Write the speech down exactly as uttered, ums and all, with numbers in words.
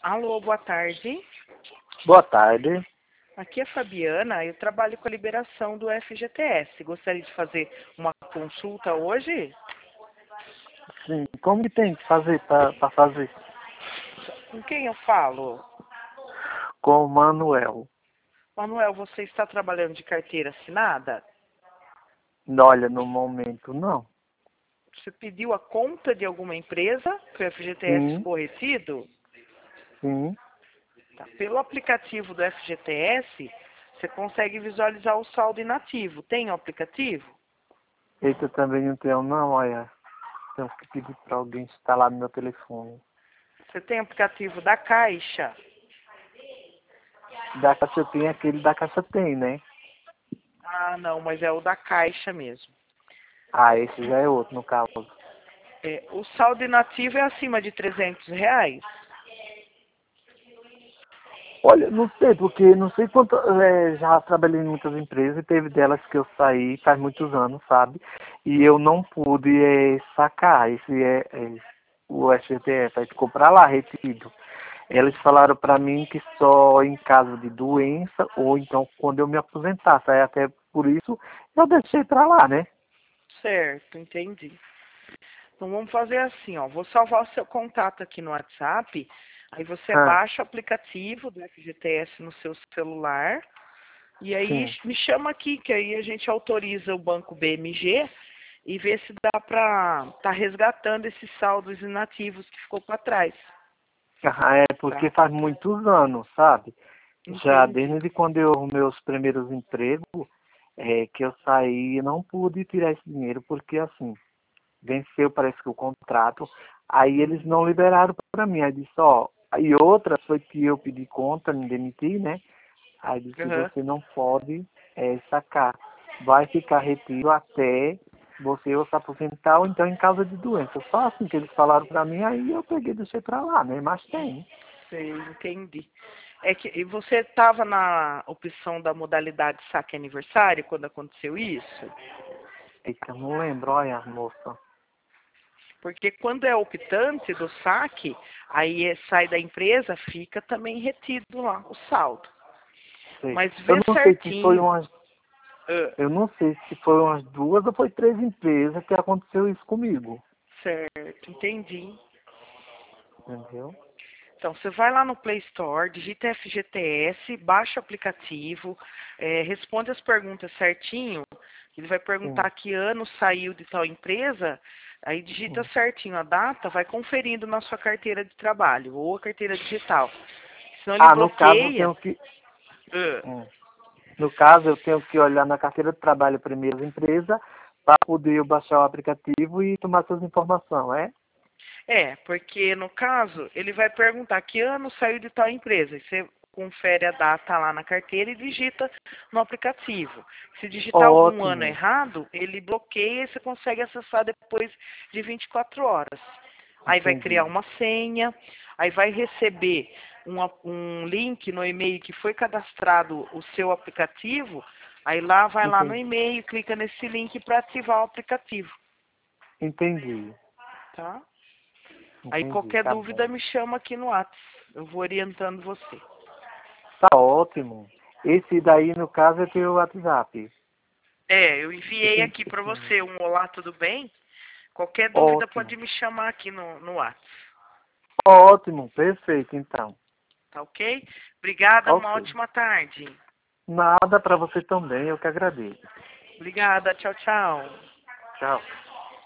Alô, boa tarde. Boa tarde. Aqui é a Fabiana, eu trabalho com a liberação do F G T S. Gostaria de fazer uma consulta hoje? Sim, como que tem que fazer para fazer? Com quem eu falo? Com o Manuel. Manuel, você está trabalhando de carteira assinada? Olha, no momento não. Você pediu a conta de alguma empresa que o F G T S Sim, ficou retido? sim. Tá. Pelo aplicativo do F G T S, você consegue visualizar o saldo inativo. Tem o aplicativo? Eita, também não tenho não, olha. Tenho que pedir para alguém instalar no meu telefone. Você tem o aplicativo da Caixa? Da caixa tem aquele da caixa tem, né? Ah, não, mas é o da Caixa mesmo. Ah, esse já é outro no caso. É, o saldo inativo é acima de trezentos reais? Olha, não sei, porque não sei quanto. É, já trabalhei em muitas empresas e teve delas que eu saí faz muitos anos, sabe? E eu não pude é, sacar esse é, é, o F G T S, aí ficou pra lá, retido. Eles falaram pra mim que só em caso de doença ou então quando eu me aposentasse. Aí até por isso eu deixei pra lá, né? Certo, entendi. Então vamos fazer assim, ó. Vou salvar o seu contato aqui no WhatsApp. Aí você Ah, baixa o aplicativo do F G T S no seu celular. E aí sim. me chama aqui, que aí a gente autoriza o banco B M G e vê se dá pra tá resgatando esses saldos inativos que ficou para trás, Ah, é porque tá? faz muitos anos, sabe? Já Entendi. desde quando eu meus primeiros empregos, é, que eu saí, eu não pude tirar esse dinheiro, porque assim, venceu, parece que o contrato, aí eles Uhum. não liberaram para mim. Aí disse, ó, e outra foi que eu pedi conta, me demiti, né? Aí disse, Aham. você não pode é, sacar. Vai ficar retido até você ou se aposentar ou então em causa de doença. Só assim que eles falaram para mim, aí eu peguei e deixei para lá, né? Mas tem. Sei, entendi. É que e você estava na opção da modalidade saque aniversário quando aconteceu isso? Eita, eu não lembro, olha, moça. Porque quando é optante do saque, aí é- sai da empresa, fica também retido lá o saldo. Sei. Mas Eu vê não sei se foi certinho. umas, Ah, eu não sei se foi umas duas ou foi três empresas que aconteceu isso comigo. certo, entendi. Entendeu? Então, você vai lá no Play Store, digita F G T S, baixa o aplicativo, eh, responde as perguntas certinho. Ele vai Sim. perguntar que ano saiu de tal empresa, aí digita Hum. certinho a data, vai conferindo na sua carteira de trabalho ou a carteira digital. Senão ele Ah, no caso eu bloqueia. tenho que. Ah, hum. No caso, eu tenho que olhar na carteira de trabalho primeiro da empresa para poder eu baixar o aplicativo e tomar essas informações, é? É, porque no caso, ele vai perguntar que ano saiu de tal empresa. E você confere a data lá na carteira e digita no aplicativo. Se digitar algum ano Ótimo. errado, ele bloqueia e você consegue acessar depois de vinte e quatro horas. Aí vai criar Entendi. uma senha, aí vai receber uma- um link no e-mail que foi cadastrado o seu aplicativo. Aí lá vai lá no Entendi. e-mail, clica nesse link para ativar o aplicativo, Entendi. tá? Aí Entendi. qualquer Tá dúvida bom. me chama aqui no WhatsApp. Eu vou orientando você. Tá ótimo. Esse daí, no caso, é teu WhatsApp. É, eu Eu enviei tenho aqui que. para Sim. você um olá, tudo bem? Qualquer dúvida pode Ótimo. me chamar aqui no, no WhatsApp. Ótimo. Perfeito, então. Tá ok? Obrigada, uma Ok. ótima tarde. Nada para você também, eu que agradeço. Obrigada, tchau, tchau. Tchau.